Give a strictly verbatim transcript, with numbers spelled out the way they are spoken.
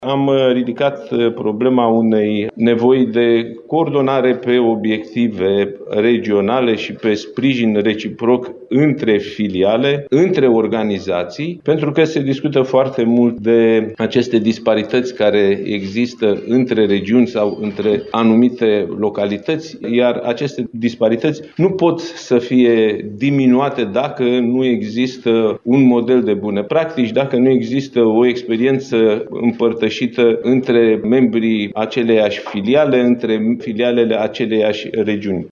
Am ridicat problema unei nevoi de coordonare pe obiective regionale și pe sprijin reciproc între filiale, între organizații, pentru că se discută foarte mult de aceste disparități care există între regiuni sau între anumite localități, iar aceste disparități nu pot să fie diminuate dacă nu există un model de bune practici, dacă nu există o experiență împărtășită între membrii aceleiași filiale, între filialele aceleiași regiuni.